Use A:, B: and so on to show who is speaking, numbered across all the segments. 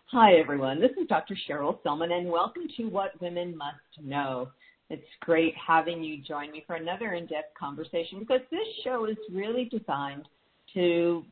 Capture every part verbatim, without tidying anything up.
A: Hi, everyone. This is Doctor Cheryl Selman, and welcome to What Women Must Know. It's great having you join me for another in-depth conversation because this show is really designed to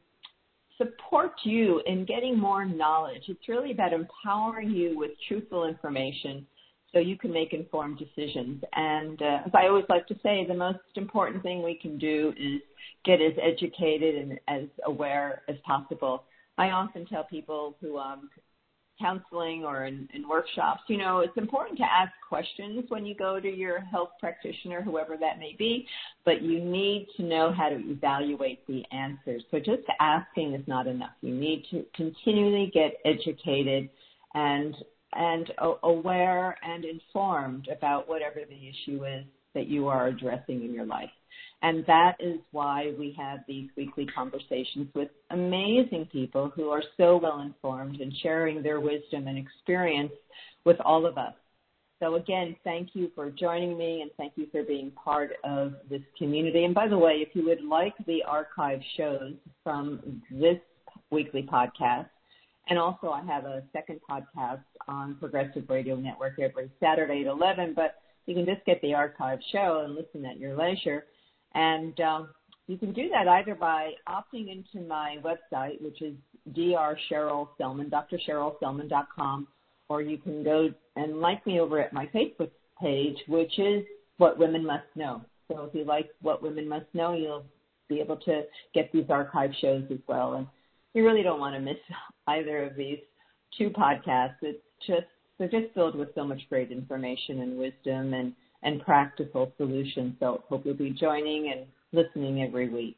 A: support you in getting more knowledge. It's really about empowering you with truthful information so you can make informed decisions. And uh, as I always like to say, the most important thing we can do is get as educated and as aware as possible. I often tell people who um, counseling or in, in workshops, you know, it's important to ask questions when you go to your health practitioner, whoever that may be, but you need to know how to evaluate the answers. So just asking is not enough. You need to continually get educated and and aware and informed about whatever the issue is that you are addressing in your life. And that is why we have these weekly conversations with amazing people who are so well informed and sharing their wisdom and experience with all of us. So again, thank you for joining me and thank you for being part of this community. And by the way, if you would like the archive shows from this weekly podcast, and also I have a second podcast on Progressive Radio Network every Saturday at eleven, but you can just get the archive show and listen at your leisure. And um, you can do that either by opting into my website, which is D R Cheryl Selman, D R Cheryl Selman dot com, or you can go and like me over at my Facebook page, which is What Women Must Know. So if you like What Women Must Know, you'll be able to get these archive shows as well. And you really don't want to miss either of these two podcasts. It's just, they're just filled with so much great information and wisdom and and practical solutions. So hope you'll be joining and listening every week.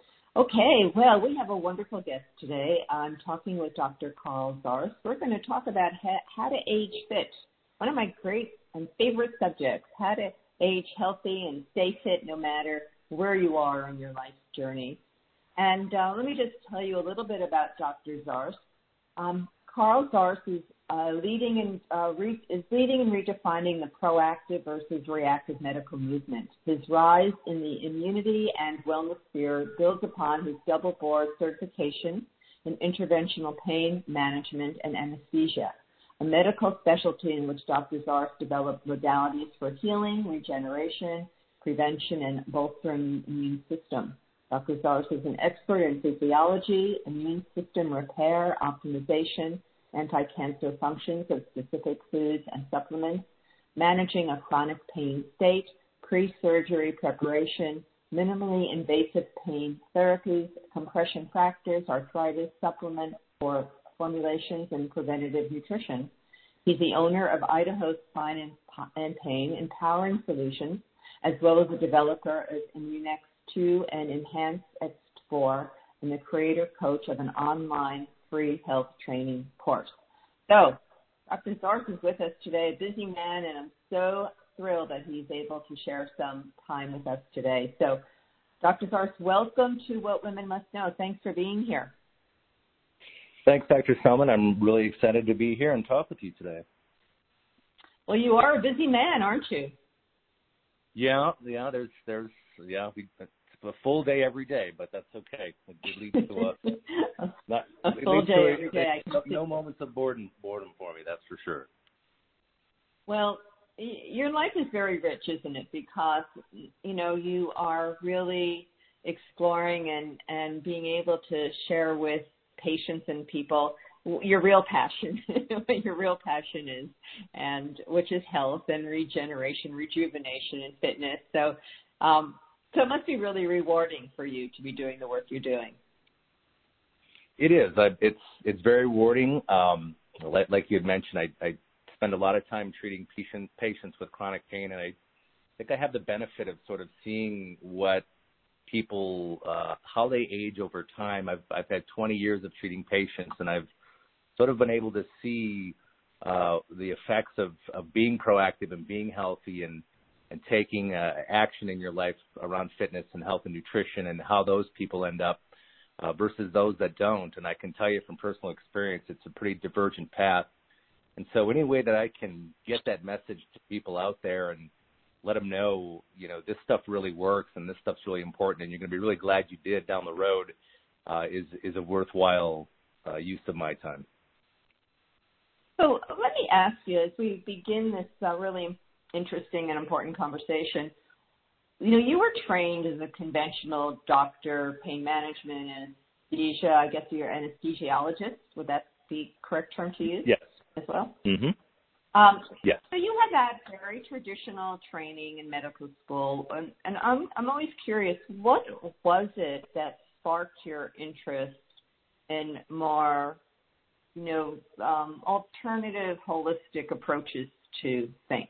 A: Okay, well, we have a wonderful guest today. I'm talking with Doctor Carl Zarst. We're going to talk about how to age fit, one of my great and favorite subjects, how to age healthy and stay fit no matter where you are on your life journey. And uh, let me just tell you a little bit about Doctor Zarst. Um, Carl Zarst is Uh, leading in, uh, re- is leading in redefining the proactive versus reactive medical movement. His rise in the immunity and wellness sphere builds upon his double board certification in interventional pain management and anesthesia, a medical specialty in which Doctor Zarst developed modalities for healing, regeneration, prevention, and bolstering the immune system. Doctor Zarst is an expert in physiology, immune system repair, optimization, anti-cancer functions of specific foods and supplements, managing a chronic pain state, pre-surgery preparation, minimally invasive pain therapies, compression fractures, arthritis, supplement or formulations, and preventative nutrition. He's the owner of Idaho Spine and Pain Empowering Solutions, as well as a developer of Immunex two and Enhance X four, and the creator coach of an online free health training course. So Doctor Zarst is with us today, a busy man, and I'm so thrilled that he's able to share some time with us today. So Doctor Zarst, welcome to What Women Must Know. Thanks for being here.
B: Thanks, Doctor Selman. I'm really excited to be here and talk with you today.
A: Well, you are a busy man, aren't you?
B: Yeah, yeah, there's, there's, yeah, we, a full day every day, but that's okay. It leads to a, not,
A: a full day
B: to
A: every day.
B: No, no moments of boredom, boredom for me, that's for sure.
A: Well, your life is very rich, isn't it? Because, you know, you are really exploring and, and being able to share with patients and people your real passion, what your real passion is, and which is health and regeneration, rejuvenation, and fitness. So, um, So it must be really rewarding for you to be doing the work you're doing.
B: It is. I, it's it's very rewarding. Um, like, like you had mentioned, I, I spend a lot of time treating patient, patients with chronic pain, and I think I have the benefit of sort of seeing what people, uh, how they age over time. I've, I've had twenty years of treating patients, and I've sort of been able to see uh, the effects of, of being proactive and being healthy and and taking uh, action in your life around fitness and health and nutrition, and how those people end up uh, versus those that don't. And I can tell you from personal experience, it's a pretty divergent path. And so any way that I can get that message to people out there and let them know, you know, this stuff really works and this stuff's really important and you're going to be really glad you did down the road uh, is, is a worthwhile uh, use of my time.
A: So let me ask you, as we begin this uh, really interesting and important conversation, you know, you were trained as a conventional doctor, pain management, anesthesia. I guess you're an anesthesiologist. Would that be correct term to use?
B: Yes.
A: As well?
B: Mm-hmm.
A: Um,
B: yes.
A: So you had that very traditional training in medical school, and, and I'm, I'm always curious, what was it that sparked your interest in more, you know, um, alternative, holistic approaches to things?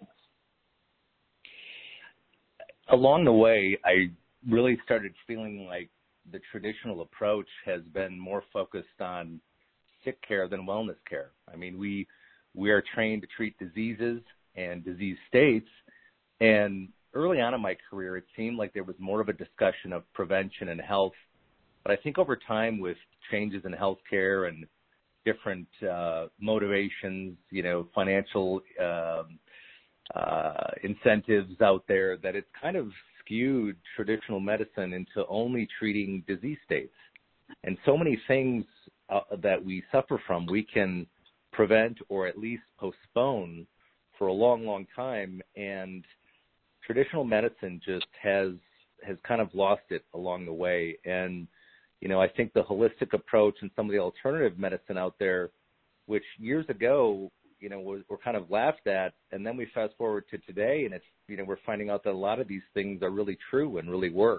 B: Along the way, I really started feeling like the traditional approach has been more focused on sick care than wellness care. I mean, we we are trained to treat diseases and disease states, and early on in my career, it seemed like there was more of a discussion of prevention and health. But I think over time, with changes in healthcare and different uh, motivations, you know, financial um, uh, incentives out there, that it's kind of skewed traditional medicine into only treating disease states. And so many things uh, that we suffer from, we can prevent or at least postpone for a long, long time. And traditional medicine just has has kind of lost it along the way. And, you know, I think the holistic approach and some of the alternative medicine out there, which years ago, you know, were, were kind of laughed at, and then we fast forward to today, and it's, you know, we're finding out that a lot of these things are really true and really work.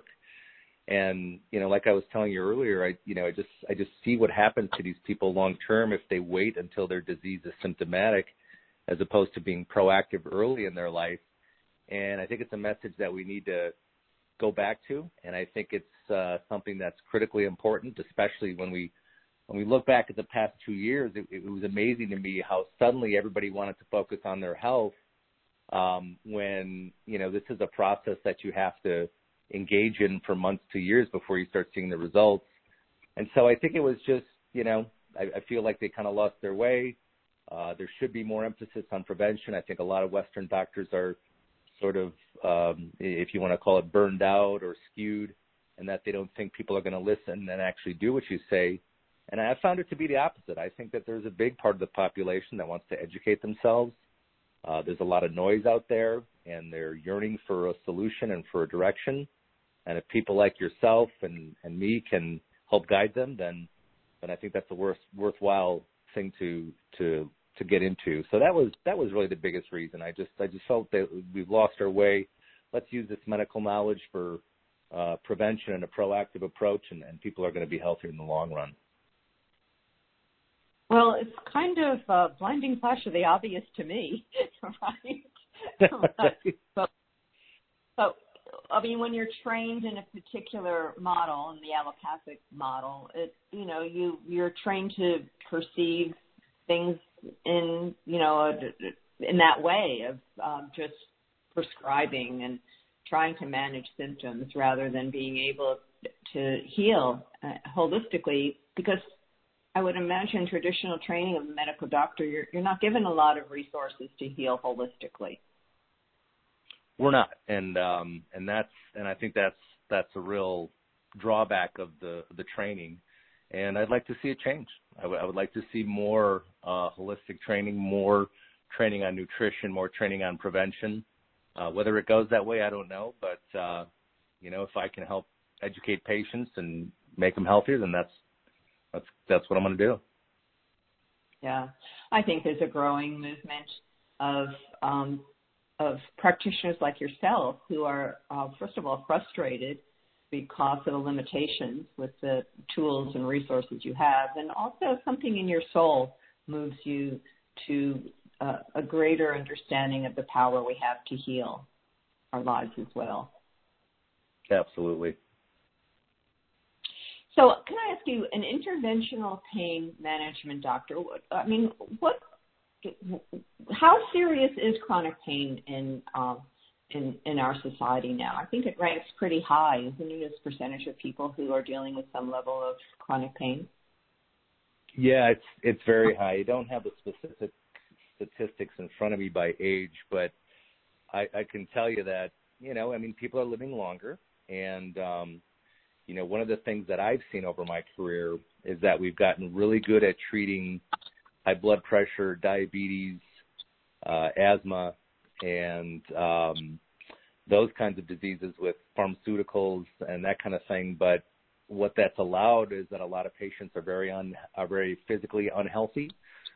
B: And, you know, like I was telling you earlier, I, you know, I just, I just see what happens to these people long term if they wait until their disease is symptomatic, as opposed to being proactive early in their life. And I think it's a message that we need to go back to, and I think it's uh, something that's critically important, especially when we when we look back at the past two years. It, it was amazing to me how suddenly everybody wanted to focus on their health um, when, you know, this is a process that you have to engage in for months to years before you start seeing the results. And so I think it was just, you know, I, I feel like they kind of lost their way. Uh, there should be more emphasis on prevention. I think a lot of Western doctors are sort of, um, if you want to call it, burned out or skewed, and that they don't think people are going to listen and actually do what you say. And I found it to be the opposite. I think that there's a big part of the population that wants to educate themselves. Uh, there's a lot of noise out there, and they're yearning for a solution and for a direction. And if people like yourself and, and me can help guide them, then then I think that's a worth, worthwhile thing to to to get into. So that was that was really the biggest reason. I just I just felt that we've lost our way. Let's use this medical knowledge for uh, prevention and a proactive approach, and, and people are going to be healthier in the long run.
A: Well, it's kind of a blinding flash of the obvious to me, right? but, but, I mean, when you're trained in a particular model, in the allopathic model, it, you know, you, you're trained to perceive things in, you know, in that way of um, just prescribing and trying to manage symptoms rather than being able to heal uh, holistically, because I would imagine traditional training of a medical doctor, you're, you're not given a lot of resources to heal holistically.
B: We're not, and um, and that's and I think that's that's a real drawback of the the training, and I'd like to see it change. I, w- I would like to see more uh, holistic training, more training on nutrition, more training on prevention. Uh, whether it goes that way, I don't know, but uh, you know, if I can help educate patients and make them healthier, then that's That's that's what I'm going to do.
A: Yeah, I think there's a growing movement of um, of practitioners like yourself who are, uh, first of all, frustrated because of the limitations with the tools and resources you have, and also something in your soul moves you to uh, a greater understanding of the power we have to heal our lives as well.
B: Absolutely.
A: So can I ask you, an interventional pain management doctor, I mean, what, how serious is chronic pain in, um, in, in our society now? I think it ranks pretty high, isn't it, as a percentage of people who are dealing with some level of chronic pain?
B: Yeah, it's, it's very high. I don't have the specific statistics in front of me by age, but I, I can tell you that, you know, I mean, people are living longer, and, um, you know, one of the things that I've seen over my career is that we've gotten really good at treating high blood pressure, diabetes, uh, asthma, and um, those kinds of diseases with pharmaceuticals and that kind of thing. But what that's allowed is that a lot of patients are very un, are very physically unhealthy.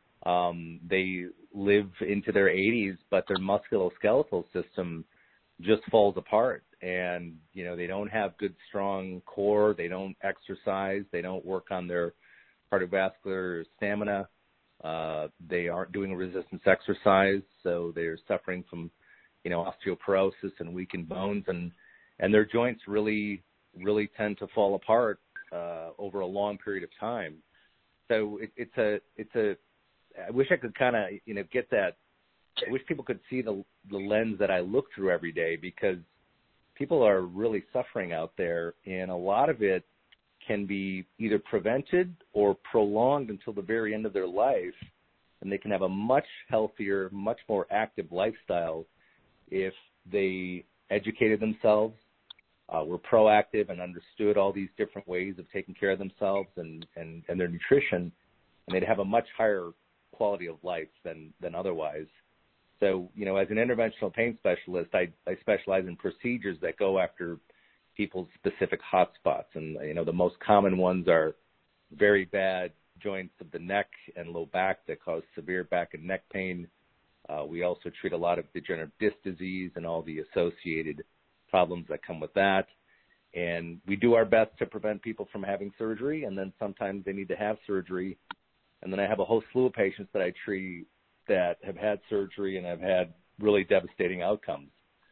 B: Um, they live into their eighties, but their musculoskeletal system just falls apart. And, you know, they don't have good, strong core. They don't exercise. They don't work on their cardiovascular stamina. Uh, they aren't doing resistance exercise, so they're suffering from, you know, osteoporosis and weakened bones, and, and their joints really, really tend to fall apart uh, over a long period of time. So it, it's a, it's a. I wish I could kind of, you know, get that. I wish people could see the the lens that I look through every day, because people are really suffering out there, and a lot of it can be either prevented or prolonged until the very end of their life, and they can have a much healthier, much more active lifestyle if they educated themselves, uh, were proactive and understood all these different ways of taking care of themselves and, and, and their nutrition, and they'd have a much higher quality of life than, than otherwise. So, you know, as an interventional pain specialist, I, I specialize in procedures that go after people's specific hot spots. And, you know, the most common ones are very bad joints of the neck and low back that cause severe back and neck pain. Uh, we also treat a lot of degenerative disc disease and all the associated problems that come with that. And we do our best to prevent people from having surgery, and then sometimes they need to have surgery. And then I have a whole slew of patients that I treat that have had surgery and have had really devastating outcomes.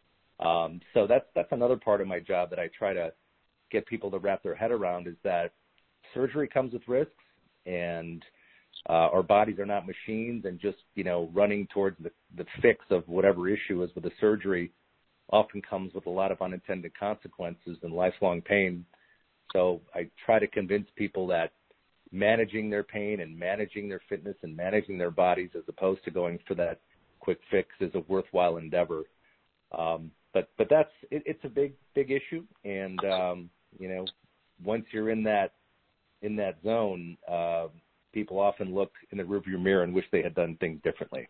B: Um, so that's that's another part of my job that I try to get people to wrap their head around, is that surgery comes with risks, and uh, our bodies are not machines, and just, you know, running towards the, the fix of whatever issue is with the surgery often comes with a lot of unintended consequences and lifelong pain. So I try to convince people that managing their pain and managing their fitness and managing their bodies, as opposed to going for that quick fix, is a worthwhile endeavor. Um, but but that's it, it's a big big issue, and um, you know, once you're in that in that zone, uh, people often look in the rearview mirror and wish they had done things differently.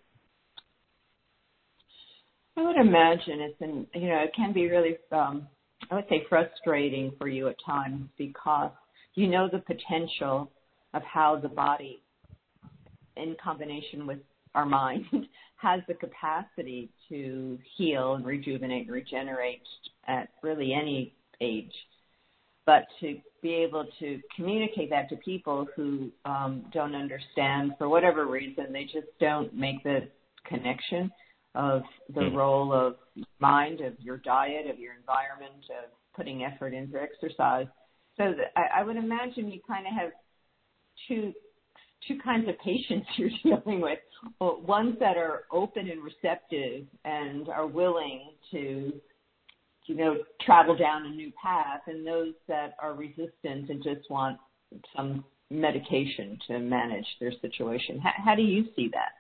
A: I would imagine it's an, you know, it can be really, um, I would say, frustrating for you at times, because you know the potential of how the body, in combination with our mind, has the capacity to heal and rejuvenate and regenerate at really any age. But to be able to communicate that to people who um, don't understand, for whatever reason, they just don't make the connection of the mm. role of mind, of your diet, of your environment, of putting effort into exercise. So that I, I would imagine you kind of have two two kinds of patients you're dealing with. Well, ones that are open and receptive and are willing to, you know, travel down a new path, and those that are resistant and just want some medication to manage their situation. How, how do you see that?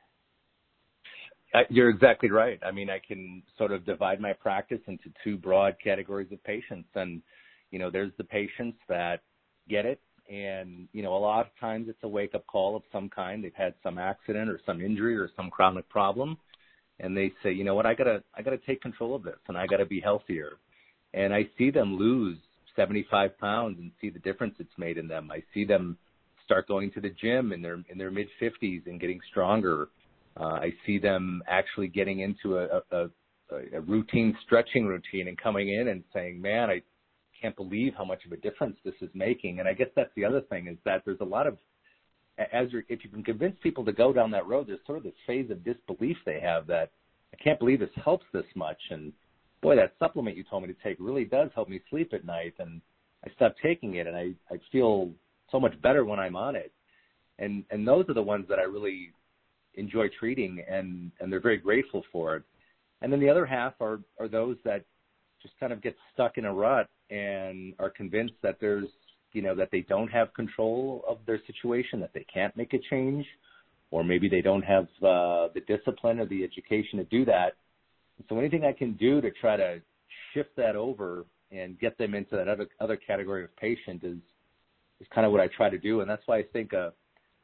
B: Uh, you're exactly right. I mean, I can sort of divide my practice into two broad categories of patients. And, you know, there's the patients that get it. And, you know, a lot of times it's a wake-up call of some kind. They've had some accident or some injury or some chronic problem. And they say, you know what, I gotta, I gotta take control of this, and I gotta be healthier. And I see them lose seventy-five pounds and see the difference it's made in them. I see them start going to the gym in their, in their mid fifties and getting stronger. Uh, I see them actually getting into a, a, a routine stretching routine and coming in and saying, man, I can't believe how much of a difference this is making. And I guess that's the other thing, is that there's a lot of, as you're, if you can convince people to go down that road, there's sort of this phase of disbelief they have that, I can't believe this helps this much. And boy, that supplement you told me to take really does help me sleep at night. And I stopped taking it, and I, I feel so much better when I'm on it. And, and those are the ones that I really enjoy treating, and, and they're very grateful for it. And then the other half are, are those that just kind of get stuck in a rut and are convinced that there's, you know, that they don't have control of their situation, that they can't make a change, or maybe they don't have uh, the discipline or the education to do that. So anything I can do to try to shift that over and get them into that other, other category of patient is, is kind of what I try to do. And that's why I think a,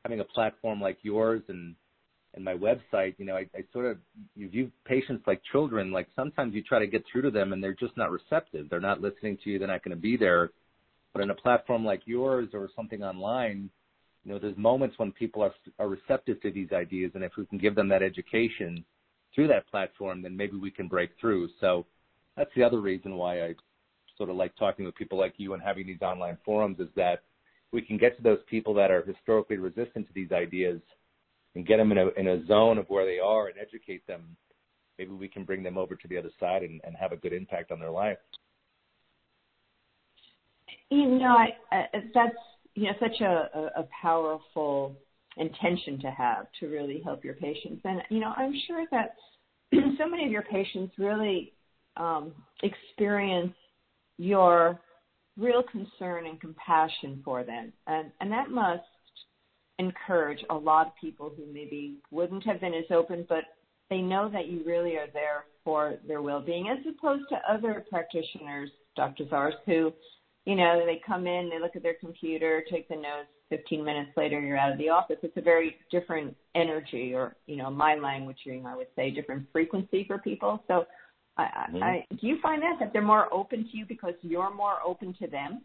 B: having a platform like yours and and my website, you know, I, I sort of you view patients like children. Like sometimes you try to get through to them and they're just not receptive. They're not listening to you. They're not going to be there. But in a platform like yours or something online, you know, there's moments when people are are receptive to these ideas, and if we can give them that education through that platform, then maybe we can break through. So that's the other reason why I sort of like talking with people like you and having these online forums, is that we can get to those people that are historically resistant to these ideas and get them in a, in a zone of where they are and educate them. Maybe we can bring them over to the other side and, and have a good impact on their life.
A: You know, I, I, that's, you know, such a, a, a powerful intention to have to really help your patients. And, you know, I'm sure that so many of your patients really um, experience your real concern and compassion for them. And, and that must encourage a lot of people who maybe wouldn't have been as open, but they know that you really are there for their well-being, as opposed to other practitioners, Doctor Zars, who, you know, they come in, they look at their computer, take the notes, fifteen minutes later you're out of the office. It's a very different energy, or, you know, my languaging, I would say, different frequency for people. So I, mm-hmm. I, do you find that, that they're more open to you because you're more open to them?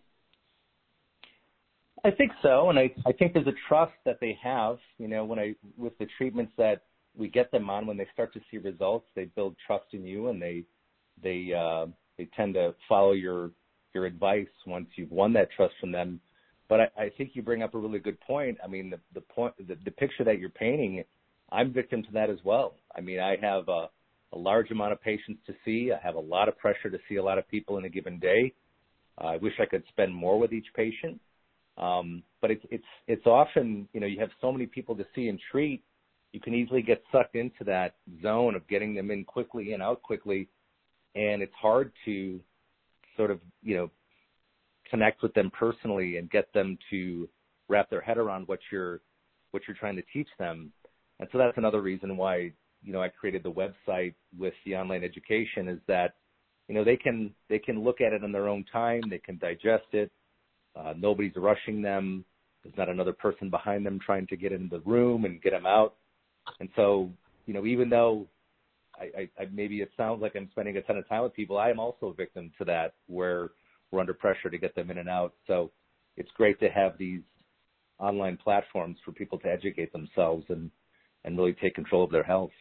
B: I think so, and I, I think there's a trust that they have, you know, when I, with the treatments that we get them on, when they start to see results, they build trust in you, and they, they, uh, they tend to follow your, your advice once you've won that trust from them. But I, I think you bring up a really good point. I mean, the, the point, the, the picture that you're painting, I'm victim to that as well. I mean, I have a, a large amount of patients to see. I have a lot of pressure to see a lot of people in a given day. Uh, I wish I could spend more with each patient. Um, but it's, it's, it's often, you know, you have so many people to see and treat, you can easily get sucked into that zone of getting them in quickly and out quickly. And it's hard to sort of, you know, connect with them personally and get them to wrap their head around what you're, what you're trying to teach them. And so that's another reason why, you know, I created the website with the online education, is that, you know, they can, they can look at it in their own time. They can digest it. Uh, nobody's rushing them. There's not another person behind them trying to get in the room and get them out. And so, you know, even though I, I, I maybe it sounds like I'm spending a ton of time with people, I am also a victim to that, where we're under pressure to get them in and out. So it's great to have these online platforms for people to educate themselves and, and really take control of their health.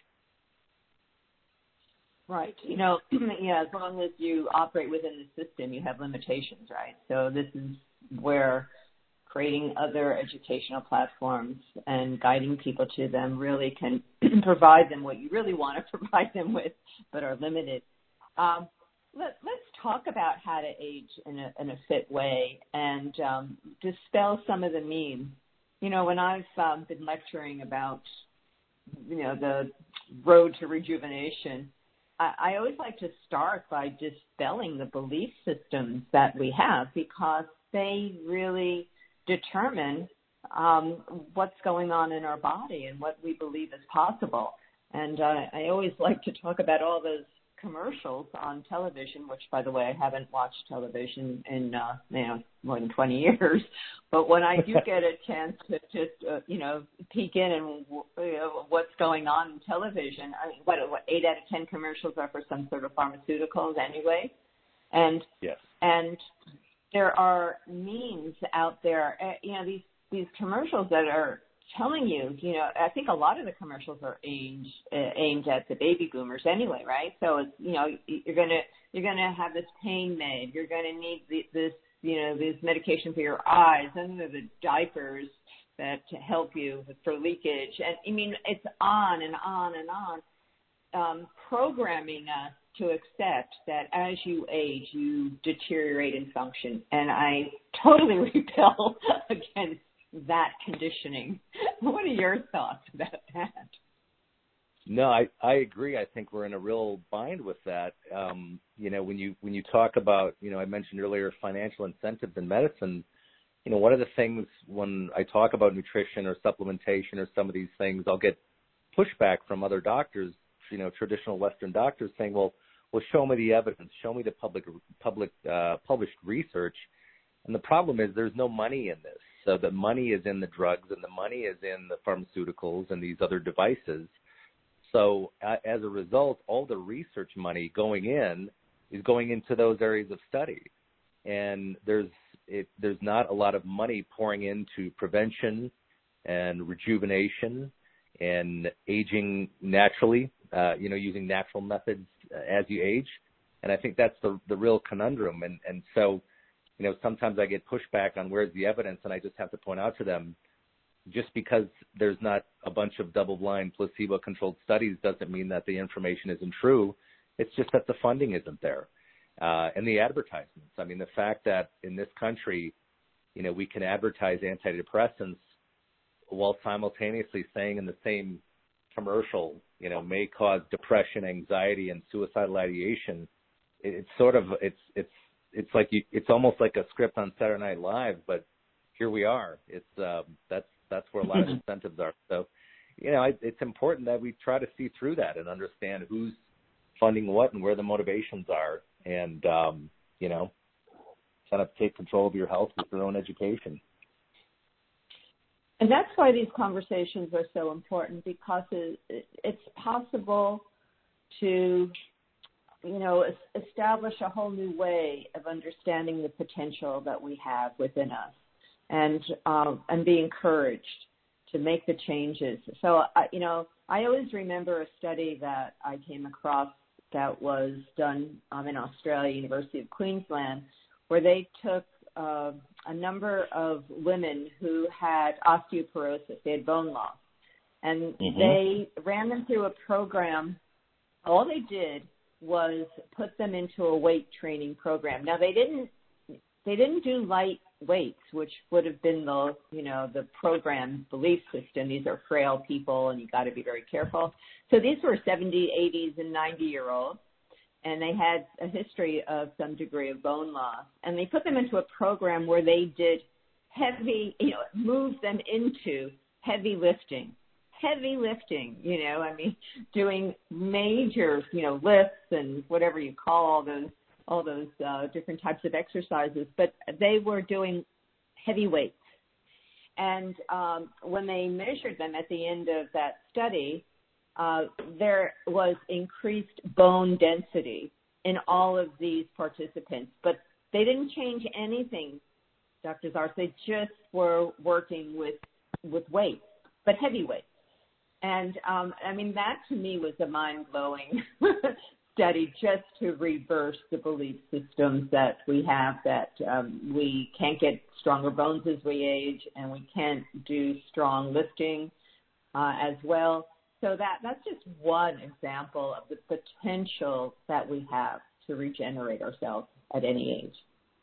A: Right. You know, yeah, as long as you operate within the system, you have limitations, right? So this is where creating other educational platforms and guiding people to them really can provide them what you really want to provide them with, but are limited. Um, let, let's talk about how to age in a, in a fit way and um, dispel some of the memes. You know, when I've um, been lecturing about, you know, the road to rejuvenation, I, I always like to start by dispelling the belief systems that we have, because they really determine um, what's going on in our body and what we believe is possible. And uh, I always like to talk about all those commercials on television, which, by the way, I haven't watched television in uh, you know more than twenty years. But when I do get a chance to just uh, you know peek in and you know, what's going on in television, I mean, what what eight out of ten commercials are for some sort of pharmaceuticals anyway, and
B: yes,
A: and there are memes out there, uh, you know, these these commercials that are telling you, you know, I think a lot of the commercials are aimed uh, aimed at the baby boomers anyway, right? So it's, you know, you're gonna you're gonna have this pain med, you're gonna need the, this, you know, this medication for your eyes, and then the diapers that to help you for leakage, and I mean, it's on and on and on, um, programming us to accept that as you age, you deteriorate in function, and I totally repel against that conditioning. What are your thoughts about that?
B: No, I, I agree. I think we're in a real bind with that. Um, you know, when you when you talk about, you know, I mentioned earlier financial incentives in medicine, you know, one of the things when I talk about nutrition or supplementation or some of these things, I'll get pushback from other doctors, you know, traditional Western doctors saying, well, well, show me the evidence, show me the public public uh, published research. And the problem is there's no money in this. So the money is in the drugs and the money is in the pharmaceuticals and these other devices. So uh, as a result, all the research money going in is going into those areas of study. And there's it, there's not a lot of money pouring into prevention and rejuvenation and aging naturally, uh, you know, using natural methods as you age. And I think that's the, the real conundrum. And, and so, you know, sometimes I get pushback on where's the evidence, and I just have to point out to them, just because there's not a bunch of double-blind, placebo-controlled studies doesn't mean that the information isn't true. It's just that the funding isn't there. Uh, and the advertisements. I mean, the fact that in this country, you know, we can advertise antidepressants while simultaneously saying in the same commercial, you know, may cause depression, anxiety, and suicidal ideation. It, it's sort of, it's, it's, it's like you, it's almost like a script on Saturday Night Live, but here we are. It's, um, that's, that's where a lot of incentives are. So, you know, it, it's important that we try to see through that and understand who's funding what and where the motivations are, and, um, you know, kind of take control of your health with your own education.
A: And that's why these conversations are so important, because it, it's possible to, you know, establish a whole new way of understanding the potential that we have within us, and um, and be encouraged to make the changes. So, I, you know, I always remember a study that I came across that was done um, in Australia, University of Queensland, where they took uh, a number of women who had osteoporosis, they had bone loss, and mm-hmm. they ran them through a program. All they did was put them into a weight training program. Now, they didn't they didn't do light weights, which would have been the, you know, the program belief system. These are frail people and you got to be very careful. So these were seventy, eighties, and ninety year olds, and they had a history of some degree of bone loss. And they put them into a program where they did heavy, you know, moved them into heavy lifting. Heavy lifting, you know, I mean, doing major, you know, lifts and whatever you call all those, all those uh, different types of exercises, but they were doing heavy weights. And um, when they measured them at the end of that study, uh, there was increased bone density in all of these participants, but they didn't change anything, Doctor Zarz. They just were working with, with weights, but heavy weights. And, um, I mean, that to me was a mind-blowing study, just to reverse the belief systems that we have that um, we can't get stronger bones as we age and we can't do strong lifting uh, as well. So that, that's just one example of the potential that we have to regenerate ourselves at any age.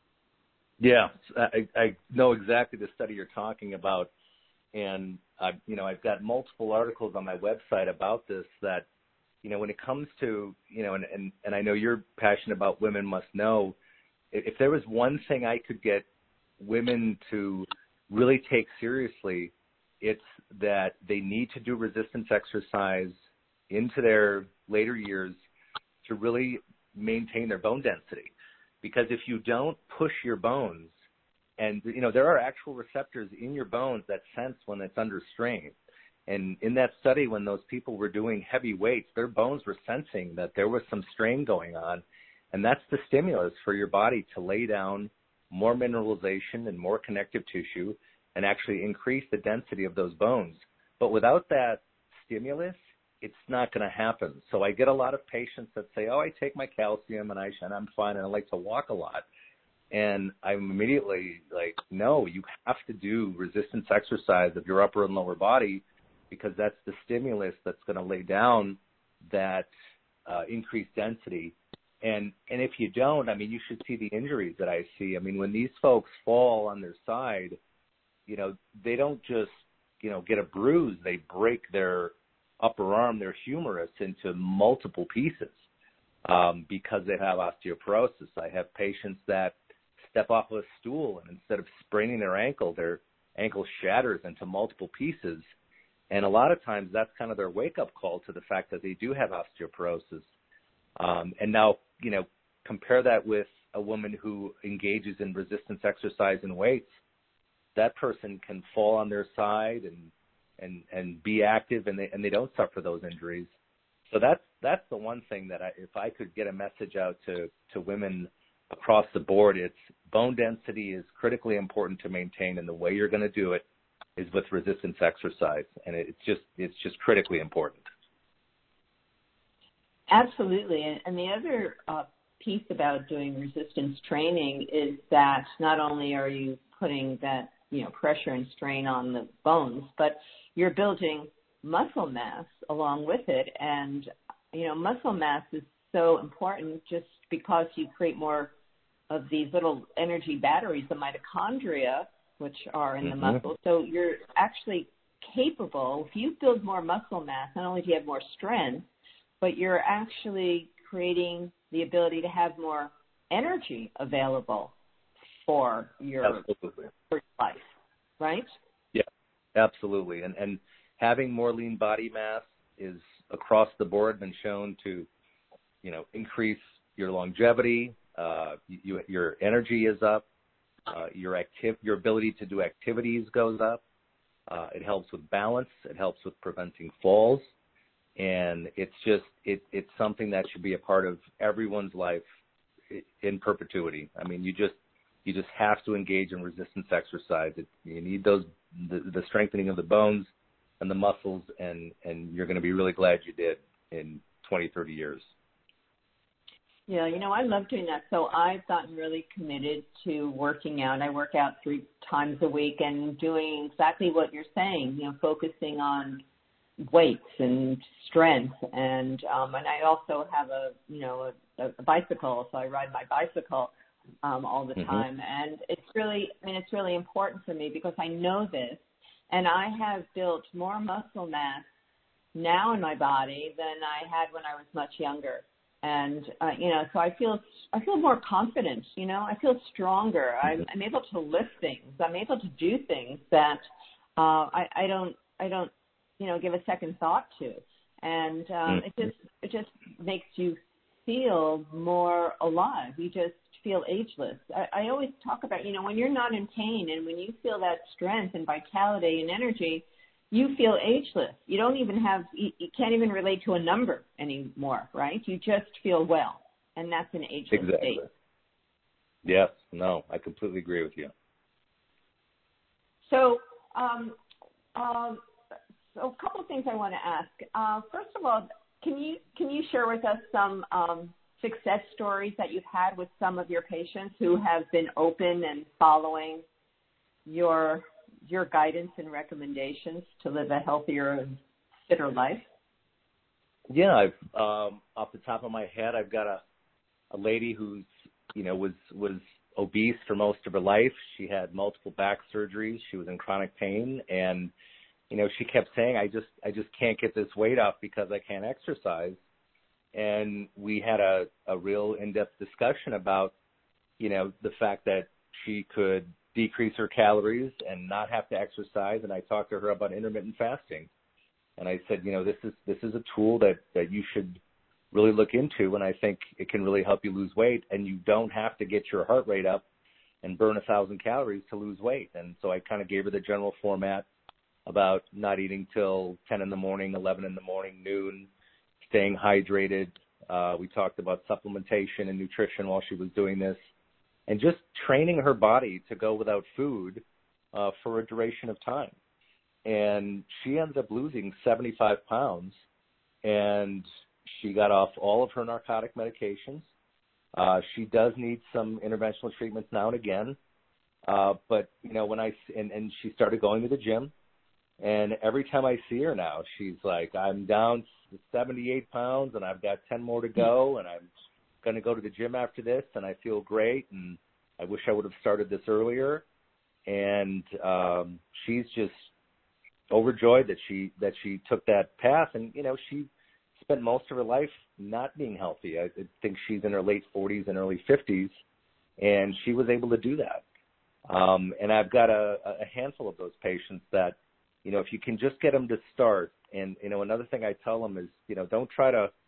B: Yeah, I, I know exactly the study you're talking about. And, uh, you know, I've got multiple articles on my website about this that, you know, when it comes to, you know, and, and, and I know you're passionate about Women Must Know, if, if there was one thing I could get women to really take seriously, it's that they need to do resistance exercise into their later years to really maintain their bone density. Because if you don't push your bones, and, you know, there are actual receptors in your bones that sense when it's under strain. And in that study, when those people were doing heavy weights, their bones were sensing that there was some strain going on. And that's the stimulus for your body to lay down more mineralization and more connective tissue and actually increase the density of those bones. But without that stimulus, it's not going to happen. So I get a lot of patients that say, oh, I take my calcium and, I, and I'm fine and I like to walk a lot. And I'm immediately like, no, you have to do resistance exercise of your upper and lower body, because that's the stimulus that's going to lay down that uh, increased density. And and if you don't, I mean, you should see the injuries that I see. I mean, when these folks fall on their side, you know, they don't just, you know, get a bruise. They break their upper arm, their humerus, into multiple pieces um, because they have osteoporosis. I have patients that step off of a stool, and instead of spraining their ankle, their ankle shatters into multiple pieces. And a lot of times that's kind of their wake-up call to the fact that they do have osteoporosis. Um, and now, you know, compare that with a woman who engages in resistance exercise and weights, that person can fall on their side and and and be active, and they and they don't suffer those injuries. So that's that's the one thing that I, if I could get a message out to to women across the board, it's bone density is critically important to maintain, and the way you're going to do it is with resistance exercise, and it's just it's just critically important.
A: Absolutely, and, and the other uh, piece about doing resistance training is that not only are you putting that you know pressure and strain on the bones, but you're building muscle mass along with it, and you know muscle mass is so important just because you create more of these little energy batteries, the mitochondria, which are in the
B: Mm-hmm.
A: muscle. So you're actually capable, if you build more muscle mass, not only do you have more strength, but you're actually creating the ability to have more energy available for your,
B: Absolutely.
A: for your life, right?
B: Yeah, absolutely. And and having more lean body mass is across the board been shown to, you know, increase your longevity. Uh, you, your energy is up. Uh, your active, your ability to do activities goes up. Uh, it helps with balance. It helps with preventing falls. And it's just, it, it's something that should be a part of everyone's life in perpetuity. I mean, you just, you just have to engage in resistance exercise. It, you need those, the, the strengthening of the bones and the muscles, and, and you're going to be really glad you did in twenty, thirty years.
A: Yeah, you know, I love doing that. So I've gotten really committed to working out. I work out three times a week and doing exactly what you're saying, you know, focusing on weights and strength. And um, and I also have a, you know, a, a bicycle, so I ride my bicycle um, all the
B: Mm-hmm.
A: time. And it's really, I mean, it's really important for me because I know this. And I have built more muscle mass now in my body than I had when I was much younger. And, uh, you know, so I feel, I feel more confident, you know, I feel stronger. I'm, I'm able to lift things. I'm able to do things that, uh, I, I don't, I don't, you know, give a second thought to. And, um, it just, it just makes you feel more alive. You just feel ageless. I, I always talk about, you know, when you're not in pain and when you feel that strength and vitality and energy, you feel ageless. You don't even have, you, you can't even relate to a number anymore, right? You just feel well, and that's an ageless
B: Exactly.
A: state.
B: Yes, no, I completely agree with you.
A: So, um, um, so a couple of things I want to ask. Uh, first of all, can you can you share with us some um, success stories that you've had with some of your patients who have been open and following your your guidance and recommendations to live a healthier and fitter life?
B: Yeah, I've, um, off the top of my head, I've got a, a lady who's, you know, was, was obese for most of her life. She had multiple back surgeries. She was in chronic pain, and, you know, she kept saying, I just, I just can't get this weight off because I can't exercise. And we had a, a real in-depth discussion about, you know, the fact that she could decrease her calories and not have to exercise. And I talked to her about intermittent fasting. And I said, you know, this is this is a tool that, that you should really look into, and I think it can really help you lose weight. And you don't have to get your heart rate up and burn a thousand calories to lose weight. And so I kind of gave her the general format about not eating till ten in the morning, eleven in the morning, noon, staying hydrated. Uh, we talked about supplementation and nutrition while she was doing this, and just training her body to go without food uh, for a duration of time. And she ended up losing seventy-five pounds, and she got off all of her narcotic medications. Uh, she does need some interventional treatments now and again. Uh, but, you know, when I, and, and she started going to the gym, and every time I see her now, she's like, I'm down seventy-eight pounds, and I've got ten more to go, and I'm going to go to the gym after this, and I feel great, and I wish I would have started this earlier. And um, she's just overjoyed that she that she took that path. And, you know, she spent most of her life not being healthy. I think she's in her late forties and early fifties, and she was able to do that. Um, and I've got a, a handful of those patients that, you know, if you can just get them to start. And, you know, another thing I tell them is, you know, don't try to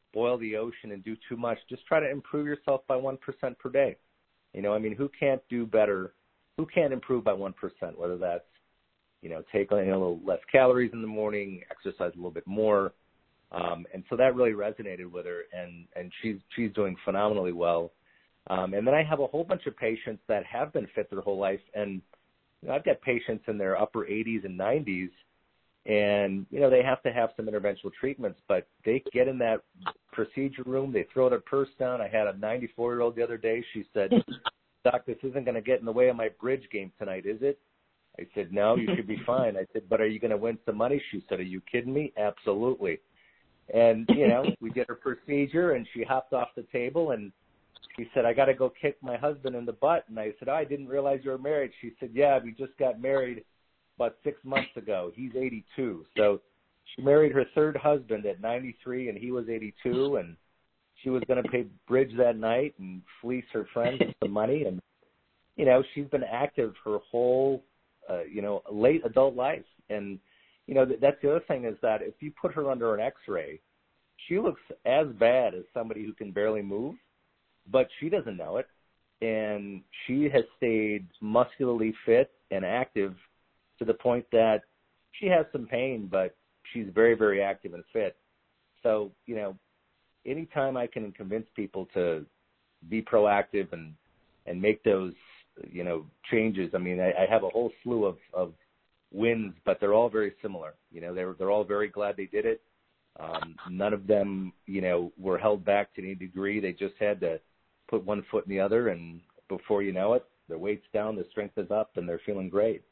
B: boil the ocean and do too much. Just try to improve yourself by one percent per day. You know, I mean, who can't do better? Who can't improve by one percent, whether that's, you know, take on a little less calories in the morning, exercise a little bit more. Um, and so that really resonated with her, and, and she's, she's doing phenomenally well. Um, and then I have a whole bunch of patients that have been fit their whole life. And you know, I've got patients in their upper eighties and nineties, and, you know, they have to have some interventional treatments, but they get in that procedure room, they throw their purse down. I had a ninety-four-year-old the other day. She said, Doc, this isn't going to get in the way of my bridge game tonight, is it? I said, no, you should be fine. I said, but are you going to win some money? She said, are you kidding me? Absolutely. And, you know, we did her procedure, and she hopped off the table, and she said, I got to go kick my husband in the butt. And I said, oh, I didn't realize you were married. She said, yeah, we just got married about six months ago. He's eighty-two. So she married her third husband at ninety-three, and he was eighty-two, and she was going to pay bridge that night and fleece her friends with some money. And, you know, she's been active her whole, uh, you know, late adult life. And, you know, th- that's the other thing is that if you put her under an X-ray, she looks as bad as somebody who can barely move, but she doesn't know it. And she has stayed muscularly fit and active to the point that she has some pain, but she's very, very active and fit. So, you know, anytime I can convince people to be proactive and, and make those, you know, changes, I mean, I, I have a whole slew of, of wins, but they're all very similar. You know, they're, they're all very glad they did it. Um, none of them, you know, were held back to any degree. They just had to put one foot in the other, and before you know it, their weight's down, their strength is up, and they're feeling great.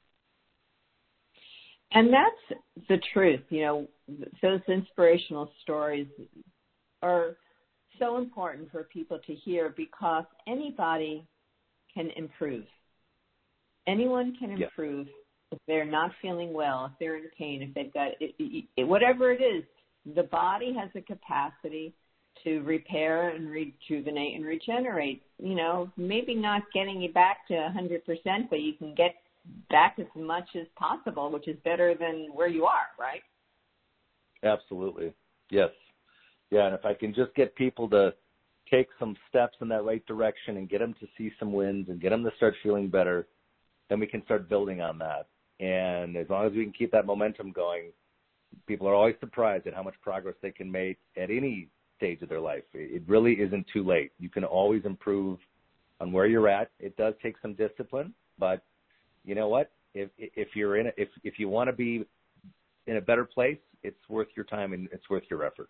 A: And that's the truth. You know, those inspirational stories are so important for people to hear because anybody can improve. Anyone can improve yeah. if they're not feeling well, if they're in pain, if they've got it, it, whatever it is. The body has a capacity to repair and rejuvenate and regenerate. You know, maybe not getting you back to one hundred percent, but you can get back as much as possible, which is better than where you are, right?
B: Absolutely. Yes. Yeah, and if I can just get people to take some steps in that right direction and get them to see some wins and get them to start feeling better, then we can start building on that. And as long as we can keep that momentum going, people are always surprised at how much progress they can make at any stage of their life. It really isn't too late. You can always improve on where you're at. It does take some discipline, but you know what? If if you're in a, if if you want to be in a better place, it's worth your time and it's worth your effort.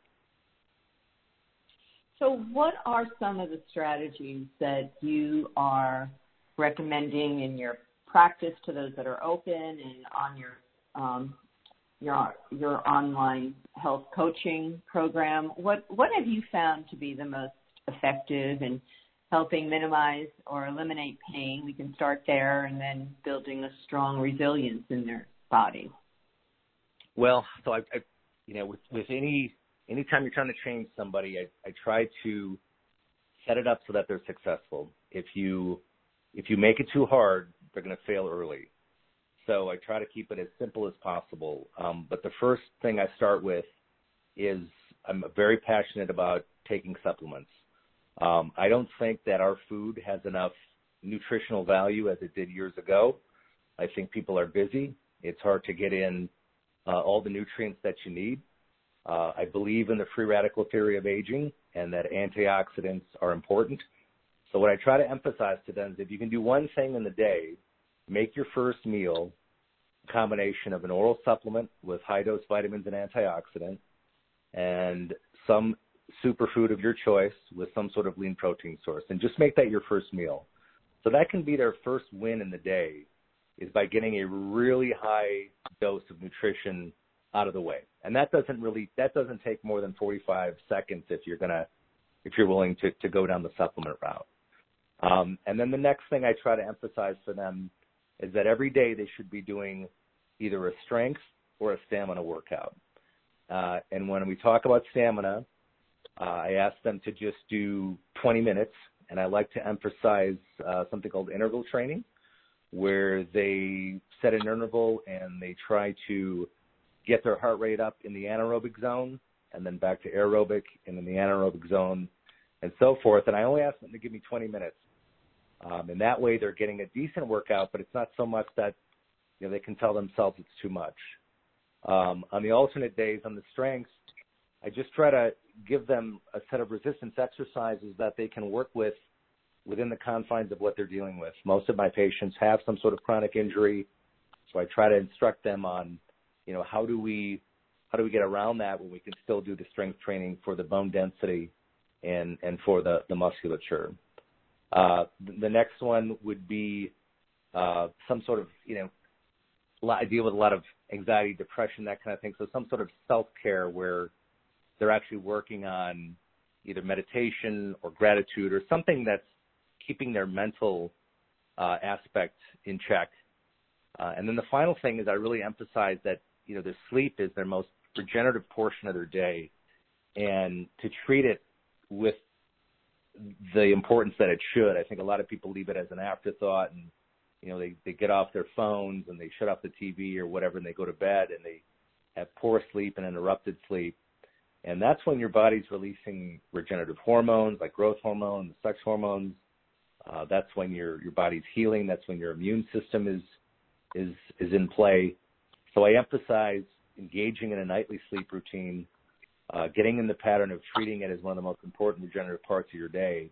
A: So what are some of the strategies that you are recommending in your practice to those that are open and on your um, your your online health coaching program? What what have you found to be the most effective in helping minimize or eliminate pain? We can start there, and then building a strong resilience in their body.
B: Well, so I, I you know, with, with any anytime you're trying to change somebody, I, I try to set it up so that they're successful. If you if you make it too hard, they're going to fail early. So I try to keep it as simple as possible. Um, but the first thing I start with is I'm very passionate about taking supplements. Um, I don't think that our food has enough nutritional value as it did years ago. I think people are busy. It's hard to get in uh, all the nutrients that you need. Uh, I believe in the free radical theory of aging and that antioxidants are important. So what I try to emphasize to them is if you can do one thing in the day, make your first meal a combination of an oral supplement with high-dose vitamins and antioxidant and some superfood of your choice with some sort of lean protein source, and just make that your first meal. So that can be their first win in the day, is by getting a really high dose of nutrition out of the way. And that doesn't really, that doesn't take more than forty-five seconds if you're gonna, if you're willing to, to go down the supplement route. Um, and then the next thing I try to emphasize for them is that every day they should be doing either a strength or a stamina workout. Uh, and when we talk about stamina, uh, I ask them to just do twenty minutes, and I like to emphasize uh, something called interval training, where they set an interval and they try to get their heart rate up in the anaerobic zone and then back to aerobic and then the anaerobic zone and so forth. And I only ask them to give me twenty minutes. Um, and that way they're getting a decent workout, but it's not so much that, you know, they can tell themselves it's too much. Um, on the alternate days, on the strengths, I just try to give them a set of resistance exercises that they can work with within the confines of what they're dealing with. Most of my patients have some sort of chronic injury, so I try to instruct them on, you know, how do we how do we get around that when we can still do the strength training for the bone density and, and for the, the musculature. Uh, the next one would be uh, some sort of, you know, I deal with a lot of anxiety, depression, that kind of thing. So some sort of self-care where they're actually working on either meditation or gratitude or something that's keeping their mental uh, aspect in check. Uh, and then the final thing is I really emphasize that, you know, their sleep is their most regenerative portion of their day, and to treat it with the importance that it should. I think a lot of people leave it as an afterthought, and, you know, they, they get off their phones and they shut off the T V or whatever, and they go to bed and they have poor sleep and interrupted sleep. And that's when your body's releasing regenerative hormones like growth hormone, sex hormones. Uh, that's when your, your body's healing. That's when your immune system is, is, is in play. So I emphasize engaging in a nightly sleep routine, uh, getting in the pattern of treating it as one of the most important regenerative parts of your day.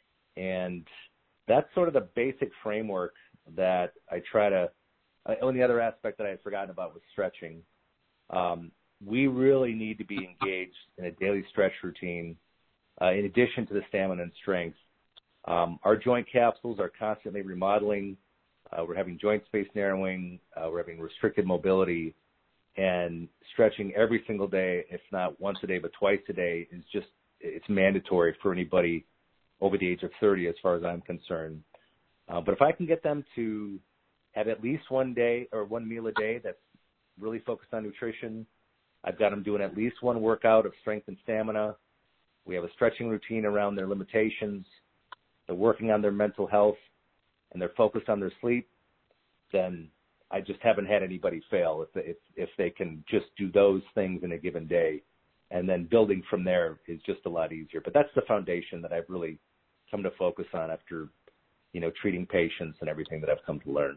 B: And that's sort of the basic framework that I try to, uh, only other aspect that I had forgotten about was stretching. Um, we really need to be engaged in a daily stretch routine, uh, in addition to the stamina and strength. Um, our joint capsules are constantly remodeling. Uh, we're having joint space narrowing. Uh, we're having restricted mobility, and stretching every single day, if not once a day, but twice a day, is just, it's mandatory for anybody over the age of thirty as far as I'm concerned. Uh, but if I can get them to have at least one day or one meal a day that's really focused on nutrition, I've got them doing at least one workout of strength and stamina. We have a stretching routine around their limitations. They're working on their mental health, and they're focused on their sleep, then I just haven't had anybody fail if, if, if they can just do those things in a given day. And then building from there is just a lot easier. But that's the foundation that I've really come to focus on after, you know, treating patients and everything that I've come to learn.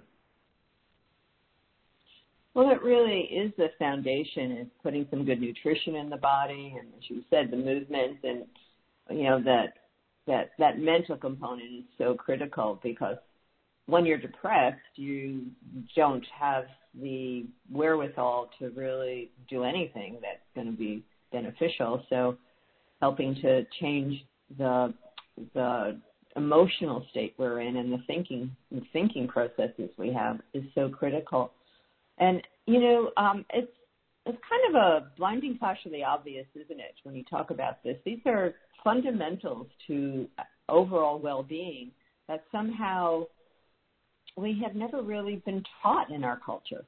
A: Well, it really is the foundation, is putting some good nutrition in the body, and as you said, the movement, and, you know, that that that mental component is so critical, because when you're depressed, you don't have the wherewithal to really do anything that's going to be beneficial. So helping to change the the emotional state we're in and the thinking the thinking processes we have is so critical. And, you know, um, it's it's kind of a blinding flash of the obvious, isn't it, when you talk about this? These are fundamentals to overall well-being that somehow we have never really been taught in our culture.